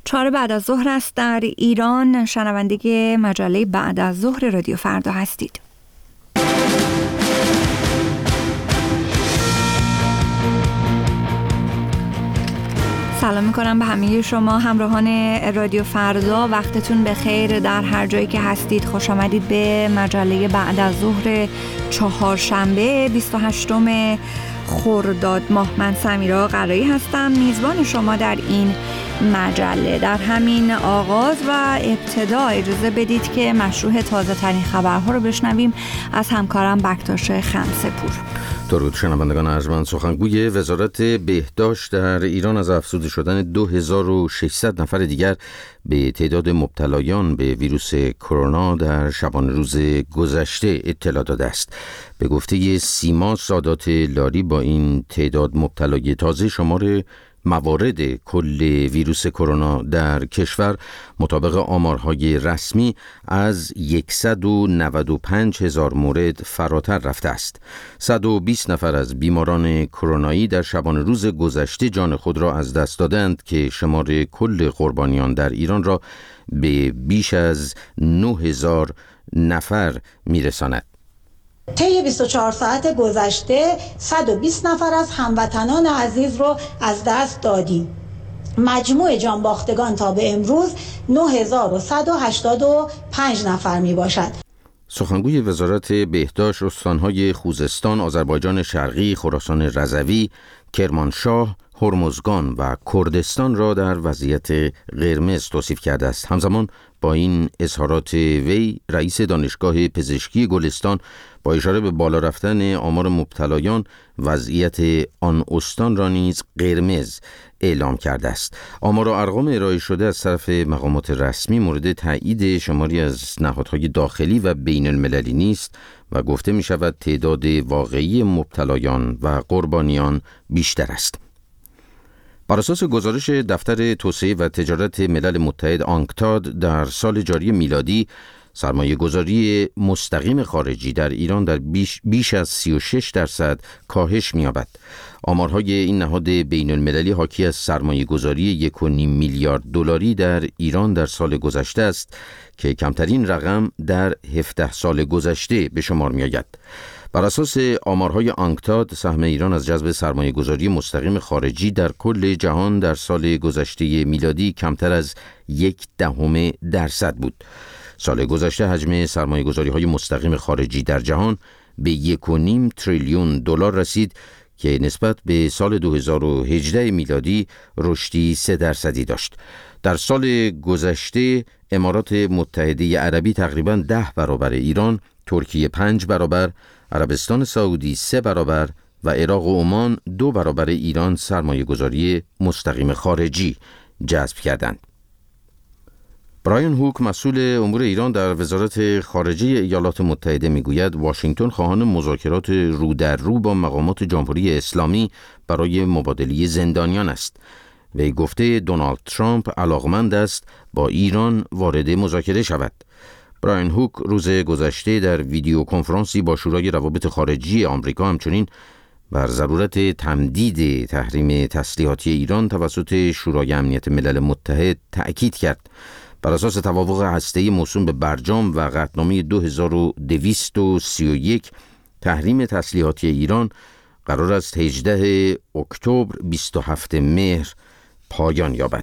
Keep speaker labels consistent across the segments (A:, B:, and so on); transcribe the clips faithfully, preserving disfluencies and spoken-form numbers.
A: چهار بعد از ظهر است در ایران. شنونده مجله بعد از ظهر رادیو فردا هستید. سلام میکنم به همه شما همراهان رادیو فردا. وقتتون بخیر در هر جایی که هستید. خوش آمدید به مجله بعد از ظهر چهارشنبه بیست و هشتم خرداد ماه. من سمیرا قرایی هستم، میزبان شما در این مجله. در همین آغاز و ابتدا اجازه بدید که مشروع تازه ترین خبرها رو بشنویم از همکارم بکتاش خمسه پور.
B: درود شنوندگان ارجمند. سخنگوی وزارت بهداشت در ایران از افزوده شدن دو هزار و ششصد نفر دیگر به تعداد مبتلایان به ویروس کرونا در شبانه روز گذشته اطلاع داده است. به گفته سیما سادات لاری، با این تعداد مبتلای تازه شمار موارد کل ویروس کرونا در کشور مطابق آمارهای رسمی از صد و نود و پنج هزار مورد فراتر رفته است. صد و بیست نفر از بیماران کرونایی در شبانه روز گذشته جان خود را از دست دادند که شمار کل قربانیان در ایران را به بیش از نه هزار نفر میرساند.
C: طی بیست و چهار ساعت گذشته صد و بیست نفر از هموطنان عزیز رو از دست دادیم. مجموع جانباختگان تا به امروز نه هزار و صد و هشتاد و پنج نفر می باشد.
B: سخنگوی وزارت بهداشت استانهای خوزستان، آذربایجان شرقی، خراسان رضوی، کرمانشاه، هرمزگان و کردستان را در وضعیت قرمز توصیف کرده است. همزمان با این اظهارات وی، رئیس دانشگاه پزشکی گلستان با اشاره به بالا رفتن آمار مبتلایان وضعیت آن استان را نیز قرمز اعلام کرده است. آمار و ارقام ارائه شده از طرف مقامات رسمی مورد تایید شماری از نهادهای داخلی و بین المللی نیست و گفته می شود تعداد واقعی مبتلایان و قربانیان بیشتر است. بر اساس گزارش دفتر توسعه و تجارت ملل متحد آنکتاد، در سال جاری میلادی سرمایه گذاری مستقیم خارجی در ایران در بیش, بیش از سی و شش درصد کاهش می‌یابد. آمارهای این نهاد بین المللی حاکی از سرمایه گذاری یک و نیم میلیارد دلاری در ایران در سال گذشته است که کمترین رقم در هفده سال گذشته به شمار می‌آید. بر اساس آمارهای آنکتاد، سهم ایران از جذب سرمایه گذاری مستقیم خارجی در کل جهان در سال گذشته میلادی کمتر از یک دهم درصد بود. سال گذشته حجم سرمایه گذاری های مستقیم خارجی در جهان به یک و نیم تریلیون دلار رسید که نسبت به سال دو هزار و هجده میلادی رشدی سه درصدی داشت. در سال گذشته امارات متحده عربی تقریباً ده برابر ایران، ترکیه پنج برابر، عربستان سعودی سه برابر و عراق و عمان دو برابر ایران سرمایه گذاری مستقیم خارجی جذب کردند. برایان هوک، مسئول امور ایران در وزارت خارجه ایالات متحده، میگوید واشنگتن خواهان مذاکرات رو در رو با مقامات جمهوری اسلامی برای مبادله زندانیان است. وی گفته دونالد ترامپ علاقمند است با ایران وارد مذاکره شود. برایان هوک روز گذشته در ویدیو کنفرانسی با شورای روابط خارجی آمریکا همچنین بر ضرورت تمدید تحریم تسلیحاتی ایران توسط شورای امنیت ملل متحد تأکید کرد. بر اساس توافق هسته‌ای موسوم به برجام و قطعنامه دو هزار و دویست و سی و یک، تحریم تسلیحاتی ایران قرار است هجدهم اکتبر بیست و هفتم مهر پایان یابد.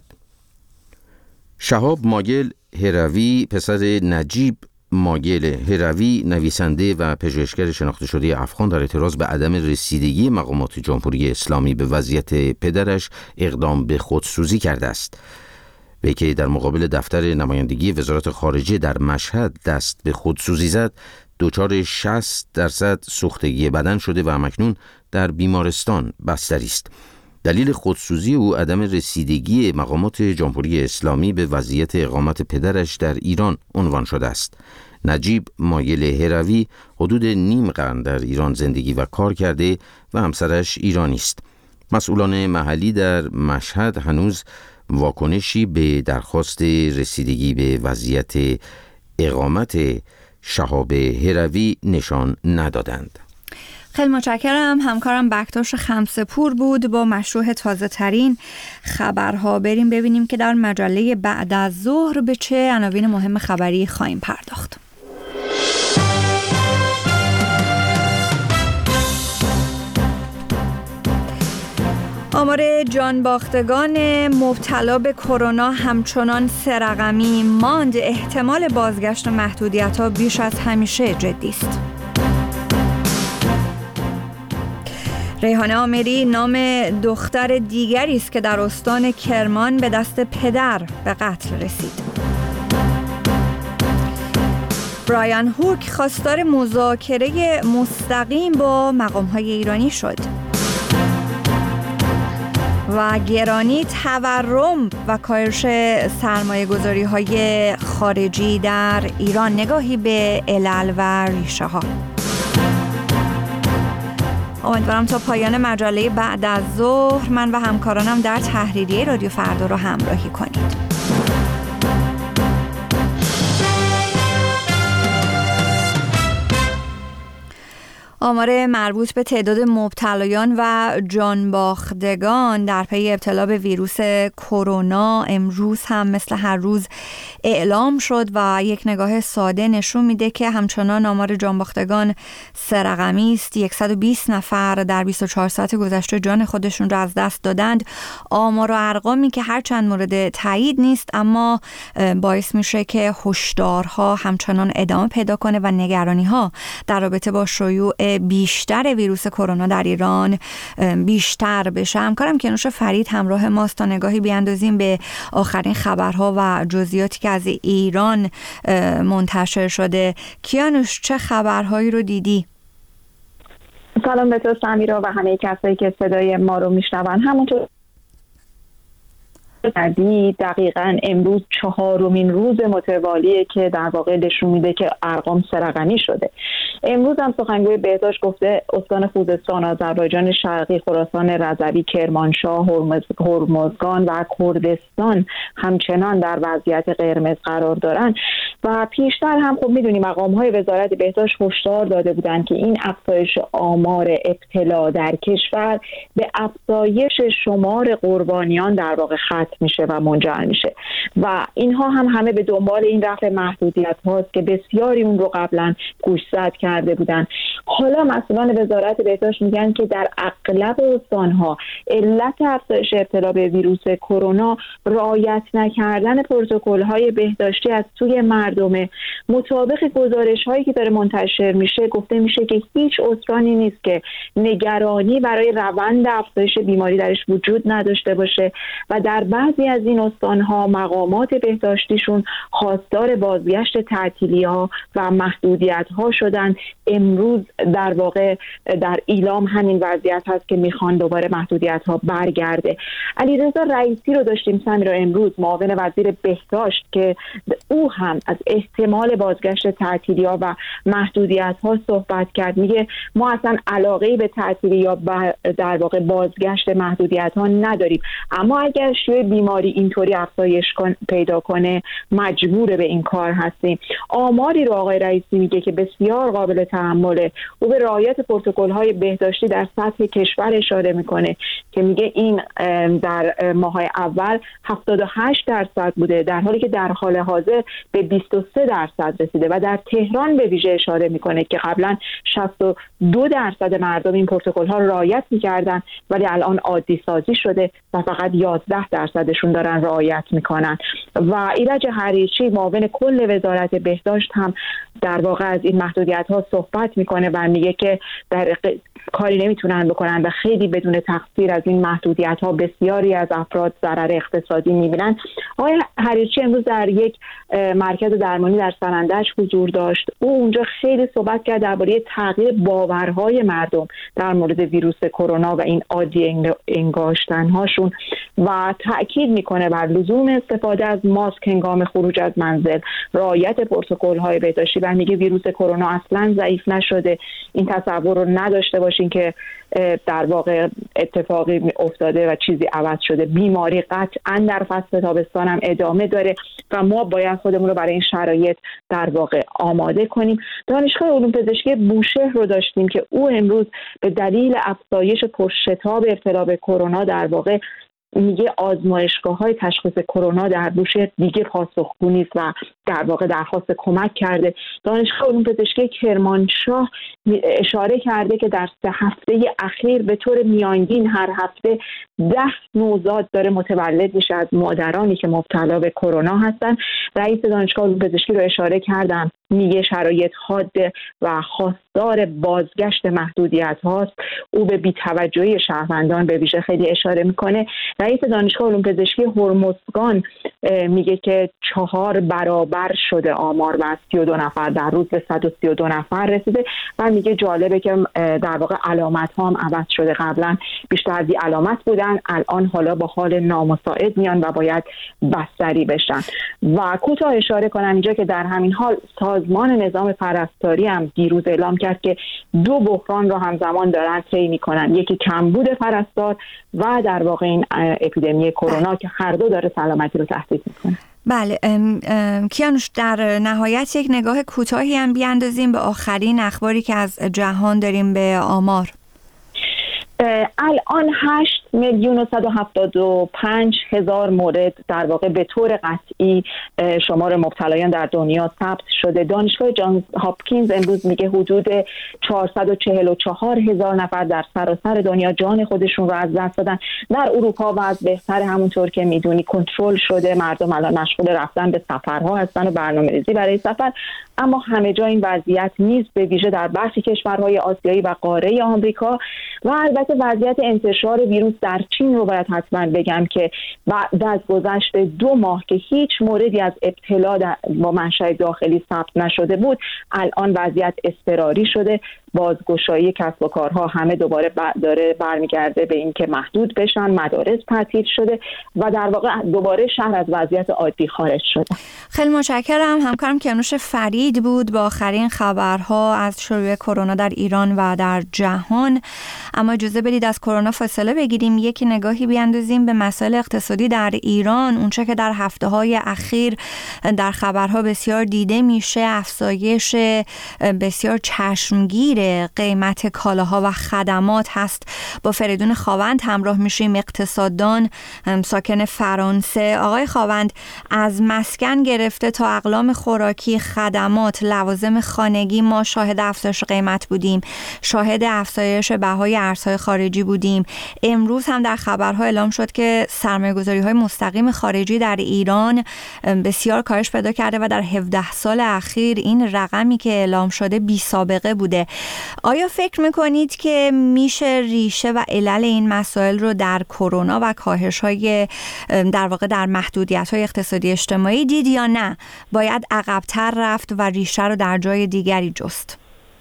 B: شهاب ماگل هروی، پسر نجیب ماگل هروی، نویسنده و پژوهشگر شناخته شده افغان، در اعتراض به عدم رسیدگی مقامات جمهوری اسلامی به وضعیت پدرش اقدام به خودسوزی کرده است. وی که در مقابل دفتر نمایندگی وزارت خارجه در مشهد دست به خودسوزی زد، دچار شصت درصد سوختگی بدن شده و همکنون در بیمارستان بستری است. دلیل خودسوزی او عدم رسیدگی مقامات جمهوری اسلامی به وضعیت اقامت پدرش در ایران عنوان شده است. نجیب ماگل هروی حدود نیم قرن در ایران زندگی و کار کرده و همسرش ایرانی است. مسئولان محلی در مشهد هنوز واکنشی به درخواست رسیدگی به وضعیت اقامت شهاب هروی نشان ندادند.
A: خیلی متشکرم. همکارم بکتاش خمسه‌پور بود با مشروع تازه ترین خبرها. بریم ببینیم که در مجله بعد از ظهر به چه عناوین مهم خبری خواهیم پرداخت. آمار جانباختگان مبتلا به کرونا همچنان سه رقمی ماند. احتمال بازگشت محدودیت‌ها بیش از همیشه جدی است. ریحانه آمری نام دختر دیگری است که در استان کرمان به دست پدر به قتل رسید. برایان هوک خواستار مذاکره مستقیم با مقام‌های ایرانی شد. و گرانی، تورم و کاهش سرمایه‌گذاری‌های خارجی در ایران. نگاهی به علل و ریشه ها. امیدوارم تا پایان مجله بعد از ظهر من و همکارانم در تحریریه رادیو فردا رو همراهی کنید. آمار مربوط به تعداد مبتلایان و جانباختگان در پی ابتلا به ویروس کرونا امروز هم مثل هر روز اعلام شد و یک نگاه ساده نشون میده که همچنان آمار جانباختگان سه رقمی است. صد و بیست نفر در بیست و چهار ساعت گذشته جان خودشون را از دست دادند. آمار و ارقامی که هرچند مورد تایید نیست اما باعث میشه که هشدارها همچنان ادامه پیدا کنه و نگرانی‌ها در رابطه با شیوع بیشتر ویروس کرونا در ایران بیشتر بشه. همکارم کیانوش فرید همراه ماست تا نگاهی بیاندازیم به آخرین خبرها و جزئیاتی که از ایران منتشر شده. کیانوش، چه خبرهایی رو دیدی؟
D: سلام به تو سمیرا و همه کسایی که صدای ما رو میشنون. همونطور دقیقاً امروز چهارمین روز متوالیه که در واقع نشون میده که ارقام سه رقمی شده. امروز هم سخنگوی بهداشت گفته استان خوزستان، آذربایجان شرقی، خراسان رضوی، کرمانشاه، هرمزگان و کردستان همچنان در وضعیت قرمز قرار دارن و پیشتر هم خب میدونیم مقام‌های وزارت بهداشت هشدار داده بودند که این افزایش آمار ابتلا در کشور به افزایش شمار قربانیان در واقع ختم میشه و منجر میشه و اینها هم همه به دنبال این رفع محدودیت هاست که بسیاری اون رو قبلا گوشزد کرده بودن. حالا مسئولان وزارت بهداشت میگن که در اغلب استانها علت افزایش ابتلا به ویروس کرونا رعایت نکردن پروتکل‌های بهداشتی از سوی مردمه. مطابق گزارش‌هایی که داره منتشر میشه گفته میشه که هیچ استانی نیست که نگرانی برای روند افزایش بیماری درش وجود نداشته باشه و در بعضی از این استان‌ها مقامات بهداشتیشون خواستار بازگشت تعطیلی‌ها و محدودیت‌ها شدن. امروز در واقع در ایلام همین وضعیت هست که میخوان دوباره محدودیت‌ها برگرده. علیرضا رئیسی رو داشتیم سمیرا امروز، معاون وزیر بهداشت، که او هم از احتمال بازگشت تعطیلی‌ها و محدودیت‌ها صحبت کرد. میگه ما اصلا علاقه‌ای به تعطیلی یا در واقع بازگشت محدودیت‌ها نداریم، اما اگر شیوع بیماری اینطوری افزایش پیدا کنه مجبور به این کار هستیم. آماری رو آقای رئیسی میگه که بسیار قابل تحمله. او به رعایت پروتکل‌های بهداشتی در سطح کشور اشاره میکنه که میگه این در ماه‌های اول هفتاد و هشت درصد بوده در حالی که در حال حاضر به بیست و سه درصد رسیده و در تهران به ویژه اشاره میکنه که قبلا شصت و دو درصد مردم این پروتکل‌ها رو رعایت میکردن ولی الان عادی سازی شده و فقط یازده درصدشون دارن رعایت میکنن. و ایرج حریچی معاون کل وزارت بهداشت هم در واقع از این محدودیت‌ها صحبت میکنه و میگه که در کاری نمیتونن بکنن و خیلی بدون تقصیر از این محدودیت‌ها بسیاری از افراد ضرر اقتصادی میبینن. آقای حریچی امروز در یک مرکز درمانی در سنندج حضور داشت. او اونجا خیلی صحبت کرد درباره تغییر باورهای مردم در مورد ویروس کرونا و این عادی انگاشتن‌هاشون و تأکید میکنه بر لزوم استفاده از ماسک هنگام خروج از منزل، رعایت پروتکل‌های بهداشتی و بیشتر میگه ویروس کرونا اصلا ضعیف نشده. این تصور رو نداشته باشین که در واقع اتفاقی افتاده و چیزی عوض شده. بیماری قطعا در فصل تابستان هم ادامه داره و ما باید خودمون رو برای این شرایط در واقع آماده کنیم. دانشگاه علوم پزشکی بوشهر رو داشتیم که او امروز به دلیل افزایش پرشتاب ابتلا به کرونا در واقع میگه آزمایشگاه‌های تشخیص کرونا در بوشهر دیگه پاسخگو نیست و در واقع درخواست کمک کرده. دانشگاه علوم پزشکی کرمانشاه اشاره کرده که در سه هفته اخیر به طور میانگین هر هفته ده نوزاد داره متولد میشه از مادرانی که مبتلا به کرونا هستن. رئیس دانشگاه علوم پزشکی رو اشاره کردم، میگه شرایط حاده و خواستار بازگشت محدودیت هاست. او به بی‌توجهی شهروندان به ویژه خیلی اشاره میکنه. رئیس دانشگاه علوم پزشکی هرمزگان میگه که چهار برابر شده آمار و سی و دو نفر در روز به صد و سی و دو نفر رسیده و میگه جالبه که در واقع علامت ها هم عوض شده. قبلا بیشتر بی علامت بودن، الان حالا با حال نامساعد میان و باید بستری بشن. و کوتاه اشاره کنم اینجا که در همین حال سازمان نظام پرستاری هم دیروز اعلام کرد که دو بحران رو همزمان دارن طی میکنن، یکی کمبود پرستار و در واقع این اپیدمی کرونا که هر دو داره سلامتی رو تهدید میکنه.
A: بله ام ام کیانوش، در نهایت یک نگاه کوتاهی هم بیاندازیم به آخرین اخباری که از جهان داریم به آمار.
D: الان هشت میلیون و صد و هفتاد و پنج هزار مورد در واقع به طور قطعی شمار مبتلایان در دنیا ثبت شده. دانشگاه جان هاپکینز امروز میگه حدود چهارصد و چهل و چهار هزار نفر در سراسر دنیا جان خودشون رو از دست دادن. در اروپا وضع بهتر، همونطور که میدونی کنترل شده، مردم الان مشغول رفتن به سفرها هستن و برنامه‌ریزی برای سفر، اما همه جا این وضعیت نیست، به ویژه در برخی کشورهای آسیایی و قاره آمریکا. و البته وضعیت انتشار ویروس در چین رو باید حتما بگم که بعد از گذشت دو ماه که هیچ موردی از ابتلا با منشأ داخلی ثبت نشده بود، الان وضعیت اضطراری شده. بازگشایی کسب و کارها همه دوباره داره برمیگرده به این که محدود بشن، مدارس تعطیل شده و در واقع دوباره شهر از وضعیت عادی خارج شده.
A: خیلی متشکرم. همکارم کیانوش فرید بود با آخرین خبرها از شیوع کرونا در ایران و در جهان. اما اجازه بدید از کرونا فاصله بگیریم، یک نگاهی بیاندازیم به مسائل اقتصادی در ایران. اونچه که در هفته‌های اخیر در خبرها بسیار دیده میشه افزایش بسیار چشمگیر قیمت کالاها و خدمات هست. با فریدون خاوند همراه میشیم، اقتصاددان ساکن فرانسه. آقای خاوند، از مسکن گرفته تا اقلام خوراکی، خدمات، لوازم خانگی ما شاهد افزایش قیمت بودیم، شاهد افزایش بهای ارزهای خارجی بودیم. امروز هم در خبرها اعلام شد که سرمایه‌گذاری‌های مستقیم خارجی در ایران بسیار کاهش پیدا کرده و در هفده سال اخیر این رقمی که اعلام شده بی سابقه بوده. آیا فکر میکنید که میشه ریشه و علل این مسائل رو در کرونا و کاهش‌های در واقع در محدودیت‌های اقتصادی اجتماعی دید یا نه باید عقب‌تر رفت و ریشه رو در جای دیگری جست؟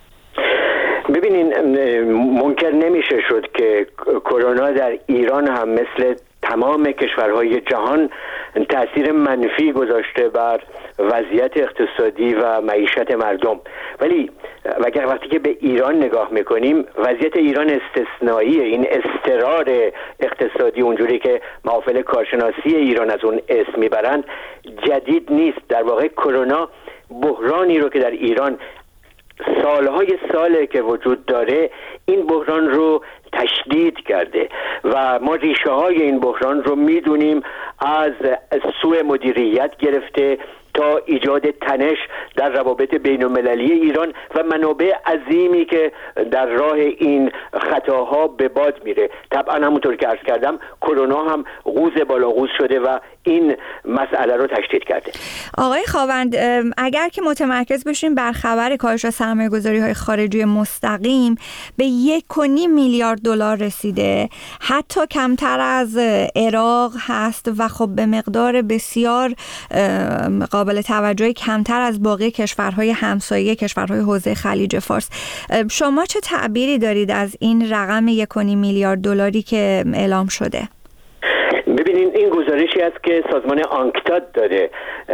E: ببینین، منکر نمیشه شد که کرونا در ایران هم مثل تمام کشورهای جهان تأثیر منفی گذاشته بر وضعیت اقتصادی و معیشت مردم. ولی اگر وقتی که به ایران نگاه میکنیم، وضعیت ایران استثنائیه. این اضطرار اقتصادی اونجوری که محافل کارشناسی ایران از اون اسم میبرند جدید نیست. در واقع کرونا بحرانی رو که در ایران سالهای ساله که وجود داره، این بحران رو تشدید کرده و ما ریشه های این بحران رو میدونیم، از سوء مدیریت گرفته تا ایجاد تنش در روابط بین المللی ایران و منابع عظیمی که در راه این خطاها به باد میره. طبعا همونطور که عرض کردم کرونا هم قوز بالا قوز شده و این مسئله رو تشدید کرده.
A: آقای خاوند، اگر که متمرکز بشیم بر خبر کاهش سرمایه‌گذاری‌های خارجی مستقیم به یک و نیم میلیارد دلار رسیده، حتی کمتر از عراق هست و خب به مقدار بسیار قابل توجهی کمتر از باقی کشورهای همسایه، کشورهای حوزه خلیج فارس. شما چه تعبیری دارید از این رقم یک و نیم میلیارد دلاری که اعلام شده؟
E: ببینین این گزارشی است که سازمان آنکتاد داده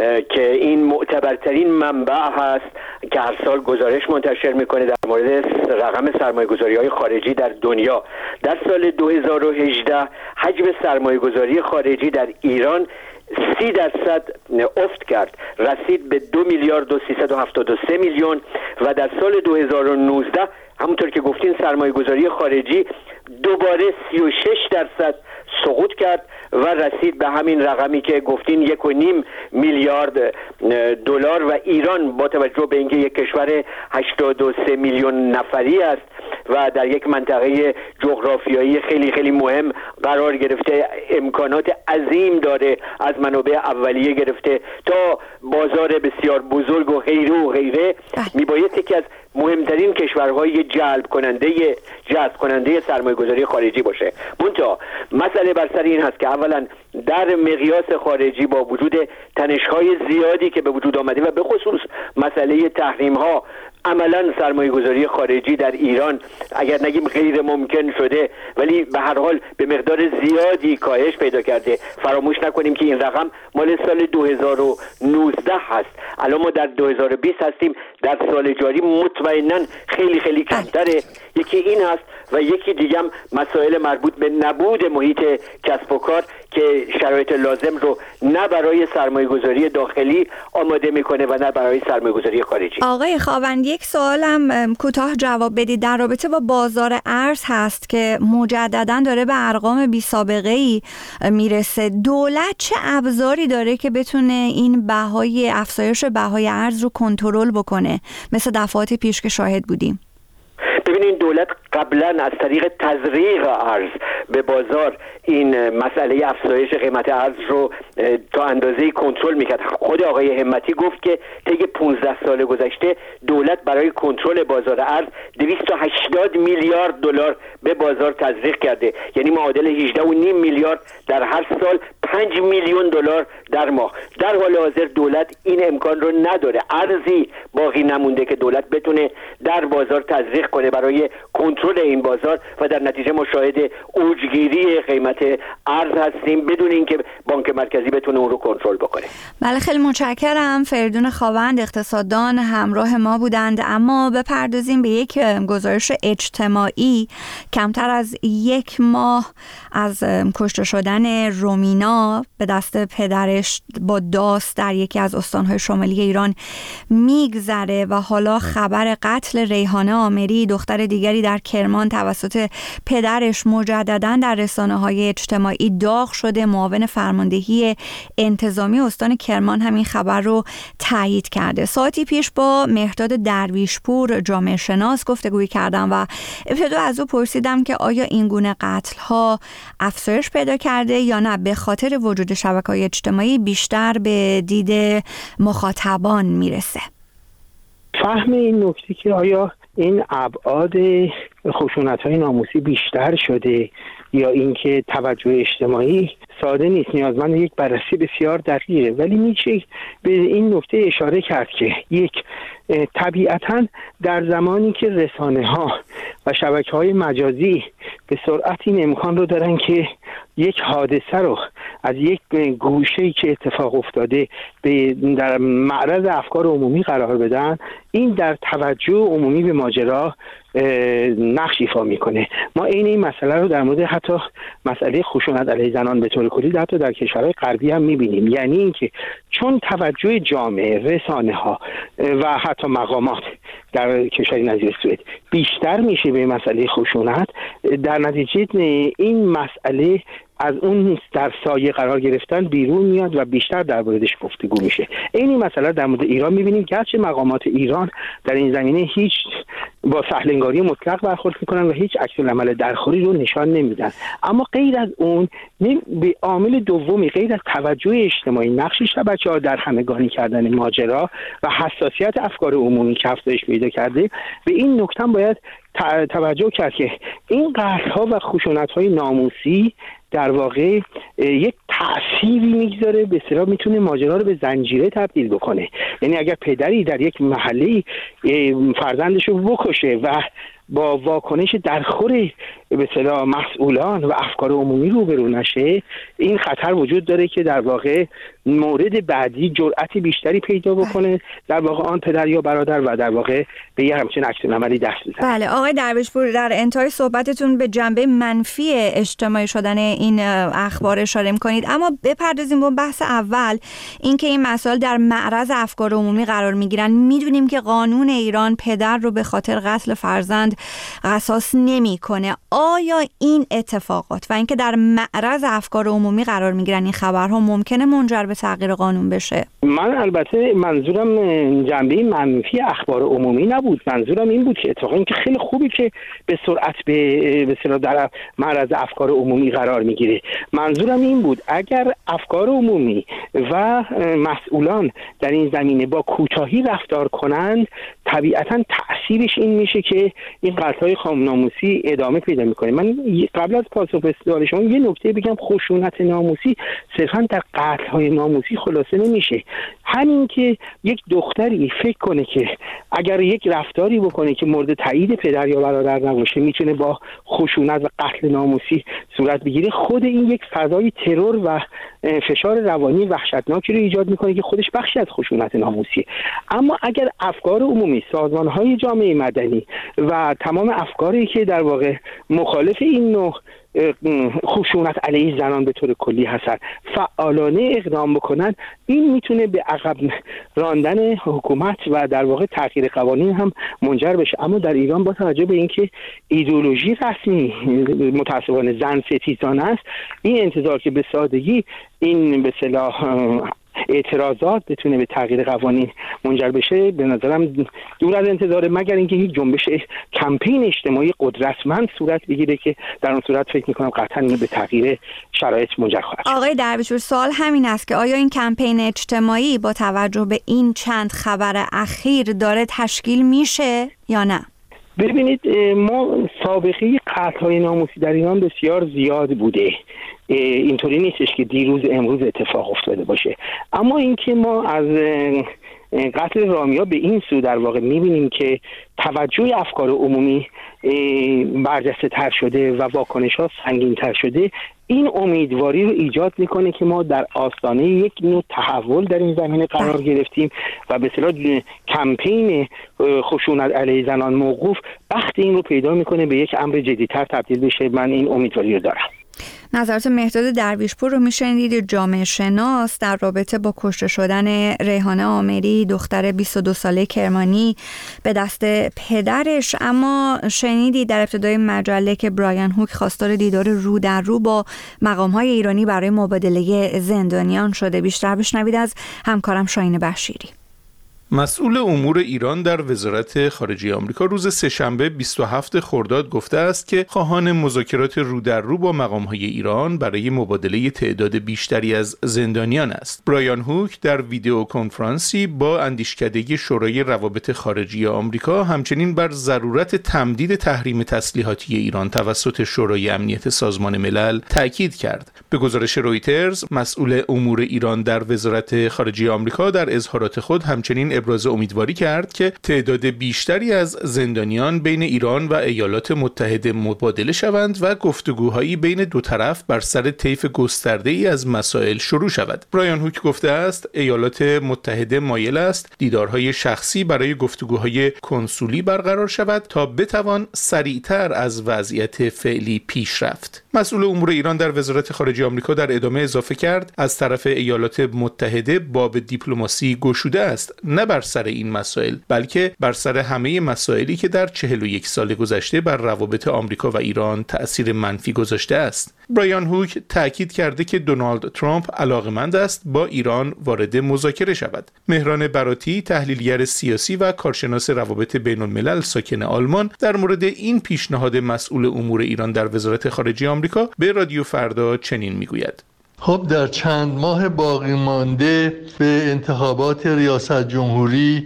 E: که این معتبرترین منبع هست که هر سال گزارش منتشر میکنه در مورد رقم سرمایه‌گذاری‌های خارجی در دنیا. در سال دو هزار و هجده حجم سرمایه‌گذاری خارجی در ایران سی درصد افت کرد، رسید به دو میلیارد و سیصد و هفتاد و سه میلیون و در سال دو هزار و نوزده همونطور که گفتین سرمایه‌گذاری خارجی دوباره سی و شش درصد سقوط کرد و رسید به همین رقمی که گفتین یک و نیم میلیارد دلار و ایران با توجه به اینکه یک کشور هشتاد و سه میلیون نفری است و در یک منطقه جغرافیایی خیلی خیلی مهم قرار گرفته، امکانات عظیم داره از منابع اولیه گرفته تا بازار بسیار بزرگ و غیره و غیره، میباید یکی از مهمترین کشورهای جلب کننده جذب کننده سرمایه‌گذاری خارجی باشه. منتها مسئله بر سر این هست که اولا در مقیاس خارجی با وجود تنش‌های زیادی که به وجود آمده و به خصوص مسئله تحریم‌ها، عملاً سرمایه‌گذاری خارجی در ایران اگر نگیم غیر ممکن شده ولی به هر حال به مقدار زیادی کاهش پیدا کرده. فراموش نکنیم که این رقم مال سال دو هزار و نوزده هست، الان ما در دو هزار و بیست هستیم، در سال جاری مطمئناً خیلی خیلی کمتره. یکی این هست و یکی دیگه هم مسائل مربوط به نبود محیط کسب و کار که شرایط لازم رو نه برای سرمایه‌گذاری داخلی آماده میکنه و نه برای سرمایه‌گذاری خارجی.
A: آقای خاوند یک سوالم کوتاه جواب بدید در رابطه با بازار ارز هست که مجددا داره به ارقام بی سابقه ای میرسه. دولت چه ابزاری داره که بتونه این بهای افزایش بهای ارز رو کنترل بکنه مثل دفعات پیش که شاهد بودیم؟
E: ببینین دولت قبلا از طریق تزریق ارز به بازار این مسئله افزایش قیمت ارز رو تا اندازه‌ای کنترل میکرد. خود آقای همتی گفت که طی پانزده سال گذشته دولت برای کنترل بازار ارز دویست و هشتاد میلیارد دلار به بازار تزریق کرده، یعنی معادل هجده و نیم میلیارد در هر سال، پنج میلیون دلار در ماه. در حال حاضر دولت این امکان رو نداره، ارزی باقی نمونده که دولت بتونه در بازار تزریق کنه برای کنترل این بازار و در نتیجه مشاهد اوجگیری قیمت ارز هستیم بدون اینکه بانک مرکزی بتونه اون رو کنترل بکنه.
A: بله خیلی متشکرم. فریدون خاوند اقتصاددان همراه ما بودند. اما بپردازیم به یک گزارش اجتماعی. کمتر از یک ماه از کشته شدن رومینا به دست پدرش با داس در یکی از استانهای شمالی ایران میگذره و حالا خبر قتل ریحانه آمری دختر دیگری در کرمان توسط پدرش مجددا در رسانه‌های اجتماعی داغ شده. معاون فرماندهی انتظامی استان کرمان همین خبر رو تایید کرده. ساعتی پیش با مهرداد درویشپور جامعه شناس گفتگوی کردم و ابتدا از او پرسیدم که آیا این گونه قتل‌ها افزایش پیدا کرده یا نه به خاطر وجود شبکه‌های اجتماعی بیشتر به دید مخاطبان میرسه.
F: فهم این نکته که آیا این ابعاد خشونت‌های ناموسی بیشتر شده یا اینکه توجه اجتماعی ساده نیست، نیازمند یک بررسی بسیار دقیقه، ولی میشه به این نکته اشاره کرد که یک طبیعتاً در زمانی که رسانه‌ها و شبکه‌های مجازی به سرعت این امکان رو دارن که یک حادثه رو از یک گوشه‌ای که اتفاق افتاده به در معرض افکار عمومی قرار بدن، این در توجه عمومی به ماجرا نقش ایفا میکنه. ما این این مسئله رو در مورد حتی مسئله خشونت علیه زنان به طور کلی حتی در کشورهای غربی هم میبینیم، یعنی اینکه چون توجه جامعه، رسانه‌ها و حتی مقامات در کشور نظیر سوئد بیشتر میشه به مسئله خشونت، در نتیجه این مسئله از اون در سایه قرار گرفتن بیرون میاد و بیشتر در موردش گفتگو میشه. این مسئله در مورد ایران میبینیم که هرچه مقامات ایران در این زمینه هیچ با سهلنگاری مطلق برخورد میکنن و هیچ عکس العمل درخوری رو نشان نمیدن، اما غیر از اون به عامل دومی غیر از توجه اجتماعی، نقش شبکه‌ها در همگانی کردن ماجرا و حساسیت افکار عمومی که افزایش پیدا کرده، به این نکته باید توجه کرد که این قتل‌ها و خشونت‌های ناموسی در واقع یک تأثیری میگذاره، به اصطلاح میتونه ماجرا رو به زنجیره تبدیل بکنه. یعنی اگر پدری در یک محله فرزندش رو بکشه و با واکنش درخور به اصطلاح مسئولان و افکار عمومی روبرو نشه، این خطر وجود داره که در واقع مورد بعدی جرأت بیشتری پیدا بکنه در واقع آن پدر یا برادر و در واقع به یه همچین عکس‌العملی دست بزنه.
A: بله آقای درویشپور، در انتهای صحبتتون به جنبه منفی اجتماعی شدن این اخبار اشاره می‌کنید، اما بپردازیم به بحث اول، اینکه این مسائل در معرض افکار عمومی قرار می‌گیرن. می‌دونیم که قانون ایران پدر رو به خاطر قتل فرزند قصاص نمی‌کنه. آیا این اتفاقات و اینکه در معرض افکار عمومی قرار می‌گیرن این خبرها ممکنه منجر به تغییر قانون بشه؟
F: من البته منظورم جنبه منفی اخبار عمومی نبود، منظورم این بود که اتفاقا این که خیلی خوبی که به سرعت به به اصطلاح در معرض افکار عمومی قرار میگیره. منظورم این بود اگر افکار عمومی و مسئولان در این زمینه با کوتاهی رفتار کنند، طبیعتا تأثیرش این میشه که این قتل‌های ناموسی ادامه پیدا میکنه. من قبل از پاسخ به سوال شما یه نکته بگم، خشونت ناموسی صرفا در قتل‌های ناموسی خلاصه نمیشه. همین که یک دختری فکر کنه که اگر یک رفتاری بکنه که مورد تایید پدر یا برادر نباشه میتونه با خشونت و قتل ناموسی صورت بگیره، خود این یک فضای ترور و فشار روانی وحشتناکی رو ایجاد میکنه که خودش بخشی از خشونت ناموسی. اما اگر افکار عمومی، سازمان‌های جامعه مدنی و تمام افکاری که در واقع مخالف این نوع خشونت علیه زنان به طور کلی هستن فعالانه اقدام بکنن، این میتونه به عقب راندن حکومت و در واقع تغییر قوانین هم منجر بشه. اما در ایران با توجه به اینکه ایدئولوژی رسمی متأسفانه زن ستیزانه است، این انتظار که به سادگی این به اصطلاح اعتراضات بتونه به تغییر قوانین منجر بشه به نظرم دور از انتظار، مگر اینکه یک جنبش کمپین اجتماعی قدرتمند صورت بگیره که در اون صورت فکر می‌کنم قطعاً به تغییر شرایط منجر خواهد شد.
A: آقای درویشپور، سوال همین است که آیا این کمپین اجتماعی با توجه به این چند خبر اخیر داره تشکیل میشه یا نه؟
F: ببینید، ما سابقه قتل‌های ناموسی در ایران بسیار زیاد بوده، اینطوری نیستش که دیروز امروز اتفاق افتاده باشه. اما اینکه ما از قتل رامیا به این سو در واقع می‌بینیم که توجه افکار عمومی برجسته تر شده و واکنش ها سنگین تر شده، این امیدواری رو ایجاد میکنه که ما در آستانه یک نوع تحول در این زمینه قرار گرفتیم و به اصطلاح کمپین خشونت علیه زنان موقوف بخت این رو پیدا میکنه به یک امر جدی‌تر تبدیل بشه. من این امیدواری رو دارم.
A: نظرات مهرداد درویشپور رو میشنیدید، جامعه شناس در رابطه با کشته شدن ریحانه آمری، دختر بیست و دو ساله کرمانی به دست پدرش. اما شنیدید در ابتدای مجله که برایان هوک خواستار دیدار رو در رو با مقام‌های ایرانی برای مبادله زندانیان شده. بیشتر بشنوید از همکارم شاهین بشیری.
G: مسئول امور ایران در وزارت خارجه آمریکا روز سه‌شنبه بیست و هفتم خرداد گفته است که خواهان مذاکرات رو در رو با مقام‌های ایران برای مبادله تعداد بیشتری از زندانیان است. برایان هوک در ویدیو کنفرانسی با اندیشکده شورای روابط خارجه آمریکا همچنین بر ضرورت تمدید تحریم تسلیحاتی ایران توسط شورای امنیت سازمان ملل تاکید کرد. به گزارش رویترز، مسئول امور ایران در وزارت خارجه آمریکا در اظهارات خود همچنین ابراز امیدواری کرد که تعداد بیشتری از زندانیان بین ایران و ایالات متحده مبادله شوند و گفتگوهایی بین دو طرف بر سر طیف گسترده‌ای از مسائل شروع شود. برایان هوک گفته است ایالات متحده مایل است دیدارهای شخصی برای گفتگوهای کنسولی برقرار شود تا بتوان سریعتر از وضعیت فعلی پیش رفت. مسئول امور ایران در وزارت خارجه آمریکا در ادامه اضافه کرد از طرف ایالات متحده باب دیپلماسی گشوده است، نه بر سر این مسائل بلکه بر سر همه مسائلی که در چهل و یک سال گذشته بر روابط آمریکا و ایران تأثیر منفی گذاشته است. برایان هوک تأکید کرده که دونالد ترامپ علاقمند است با ایران وارد مذاکره شود. مهران براتی، تحلیلگر سیاسی و کارشناس روابط بین الملل ساکن آلمان، در مورد این پیشنهاد مسئول امور ایران در وزارت خارجه آمریکا به رادیو فردا چنین میگوید:
H: خب در چند ماه باقی مانده به انتخابات ریاست جمهوری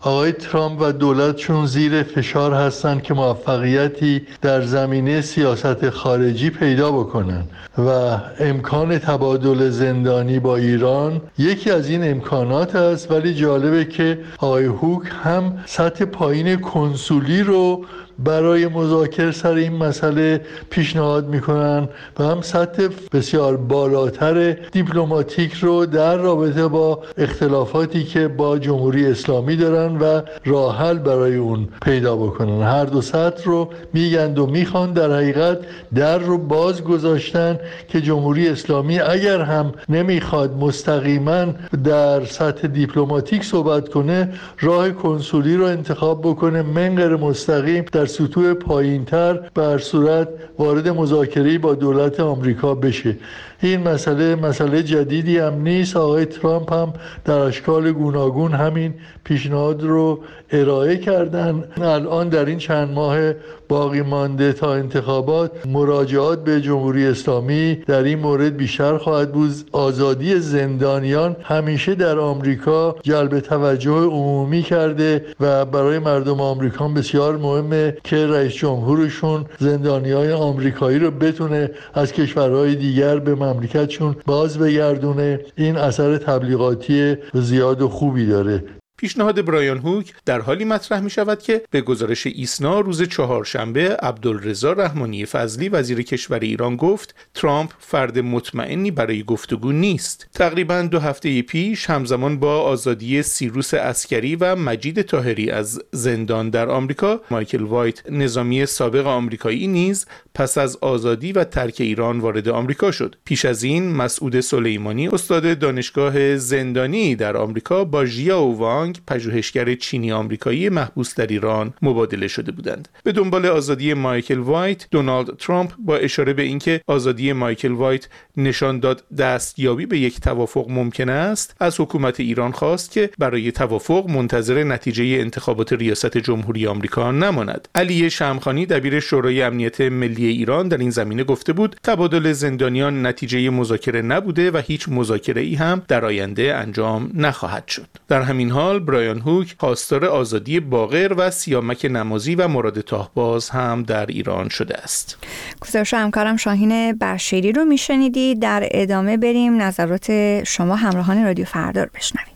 H: آقای ترامپ و دولتشون زیر فشار هستن که موفقیتی در زمینه سیاست خارجی پیدا بکنن و امکان تبادل زندانی با ایران یکی از این امکانات است. ولی جالبه که آقای هوک هم سطح پایین کنسولی رو برای مذاکره سر این مسئله پیشنهاد میکنن و هم سطح بسیار بالاتر دیپلماتیک رو در رابطه با اختلافاتی که با جمهوری اسلامی دارن و راه حل برای اون پیدا بکنن. هر دو سطح رو میگند و میخوان. در حقیقت در رو باز گذاشتن که جمهوری اسلامی اگر هم نمیخواد مستقیما در سطح دیپلماتیک صحبت کنه، راه کنسولی رو انتخاب بکنه، من غیر مستقیم در سطوح پایینتر بر صورت وارد مذاکره با دولت آمریکا بشه. این مسئله مسئله جدیدی هم نیست. آقای ترامپ هم در اشکال گوناگون همین پیشنهاد رو ارائه کردن. الان در این چند ماه باقی مانده تا انتخابات مراجعات به جمهوری اسلامی در این مورد بیشتر خواهد بود. آزادی زندانیان همیشه در آمریکا جلب توجه عمومی کرده و برای مردم آمریکا بسیار مهمه که رئیس جمهورشون زندانیان آمریکایی رو بتونه از کشورهای دیگر به مملکتشون باز بگردونه. این اثر تبلیغاتی زیاد و خوبی داره.
G: پیشنهاد برایان هوک در حالی مطرح می شود که به گزارش ایسنا روز چهارشنبه عبدالرضا رحمانی فضلی وزیر کشور ایران گفت ترامپ فرد مطمئنی برای گفتگو نیست. تقریباً دو هفته پیش همزمان با آزادی سیروس عسکری و مجید طاهری از زندان در آمریکا، مایکل وایت نظامی سابق آمریکایی نیز پس از آزادی و ترک ایران وارد آمریکا شد. پیش از این مسعود سلیمانی استاد دانشگاه زندانی در آمریکا با ژیائو وانگ پژوهشگر چینی آمریکایی محبوس در ایران مبادله شده بودند. به دنبال آزادی مایکل وایت، دونالد ترامپ با اشاره به اینکه آزادی مایکل وایت نشان داد دستیابی به یک توافق ممکن است، از حکومت ایران خواست که برای توافق منتظر نتیجه انتخابات ریاست جمهوری آمریکا نماند. علی شمخانی دبیر شورای امنیت ملی ایران در این زمینه گفته بود تبادل زندانیان نتیجه مذاکره نبوده و هیچ مذاکره‌ای هم در آینده انجام نخواهد شد. در همین حال برایان هوک خواستار آزادی باقر و سیامک نمازی و مراد تاهباز هم در ایران شده است.
A: گزارش همکارم شاهین برشیری رو میشنیدی. در ادامه بریم نظرات شما همراهان رادیو فردا رو بشنویم.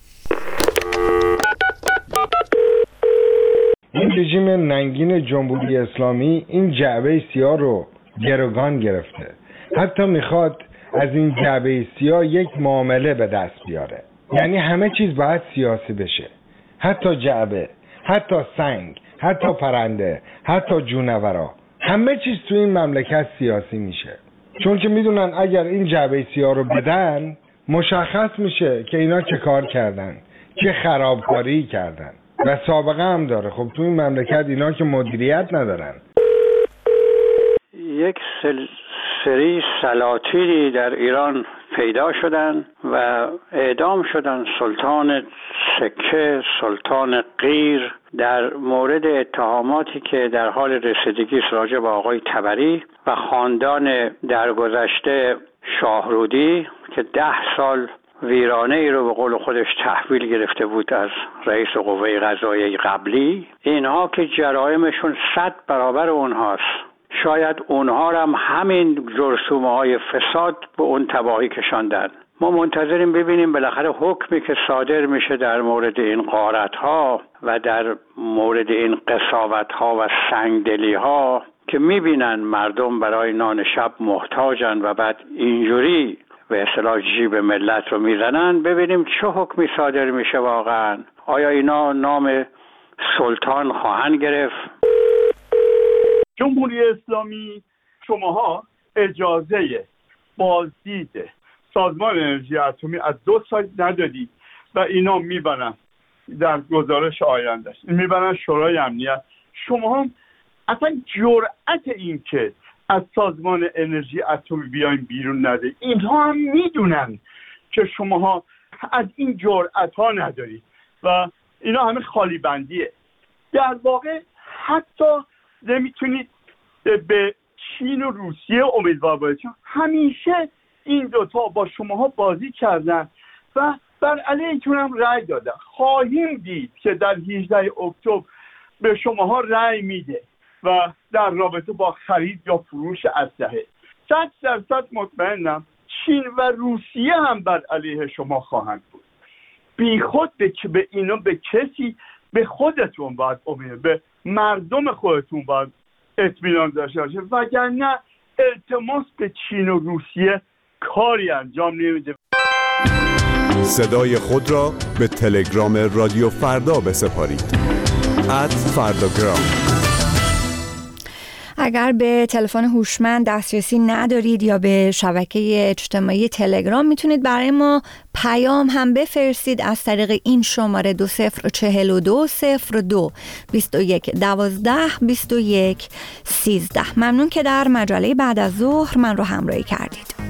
I: این رژیم ننگین جمهوری اسلامی این جعبه سیاه رو گروگان گرفته. حتی میخواد از این جعبه سیاه یک معامله به دست بیاره. یعنی همه چیز باید سیاسی بشه. حتی جعبه، حتی سنگ، حتی پرنده، حتی جونورا. همه چیز تو این مملکت سیاسی میشه. چون که میدونن اگر این جعبه سیاه رو بدن مشخص میشه که اینا چه کار کردن، چه خرابکاری کردن و سابقه هم داره. خب تو این مملکت اینا که مدیریت ندارن.
J: یک سل... سری سلاطینی در ایران پیدا شدن و اعدام شدن. سلطان سکه، سلطان قیر، در مورد اتهاماتی که در حال رسیدگی راجع به آقای طبری و خاندان درگذشته شاهرودی که ده سال ویرانه ای رو به قول خودش تحویل گرفته بود از رئیس قوه قضاییه قبلی، اینها که جرائمشون صد برابر اونهاست. شاید اونها هم همین جرثومه های فساد به اون تباهی کشاندن. ما منتظریم ببینیم بالاخره حکمی که صادر میشه در مورد این غارت ها و در مورد این قساوت ها و سنگدلی ها که میبینن مردم برای نان شب محتاجن و بعد اینجوری به اصطلاح جیب ملت رو میزنن. ببینیم چه حکمی صادر میشه واقعا. آیا اینا نام سلطان خواهند گرفت؟
K: جمهوری اسلامی شماها اجازه بازدید سازمان انرژی اتمی از دو سایت ندادید و اینا میبرن در گزارش آیندهش میبرن شورای امنیت. شما هم اصلا جرأت این که از سازمان انرژی اتمی بیاین بیرون نده. اینها هم میدونن که شماها از این جرأت ها ندارید و اینا همه خالی بندیه. در واقع حتی نمیتونید به چین و روسیه امیدوار باشید. همیشه این دوتا با شماها بازی کردن و بر علیهتون هم رأی دادن. خواهیم دید که در هجدهم اکتبر به شماها رأی میده و در رابطه با خرید یا فروش اسلحه صد درصد مطمئنم چین و روسیه هم بر علیه شما خواهند بود. بی خود به به اینا به کسی، به خودتون باید امید، به مردم خودتون باید اطمینان داشته باشه، وگرنه التماس به چین و روسیه کاری انجام نمیده.
L: صدای خود را به تلگرام رادیو فردا بسپارید. ات فرداگرام.
A: اگر به تلفن هوشمند دسترسی ندارید یا به شبکه اجتماعی تلگرام، میتونید برای ما پیام هم بفرستید از طریق این شماره دو صفر چهل و دو صفر دو بیست و یک دوازده بیست و یک سیزده. ممنون که در مجله بعد از ظهر من رو همراهی کردید.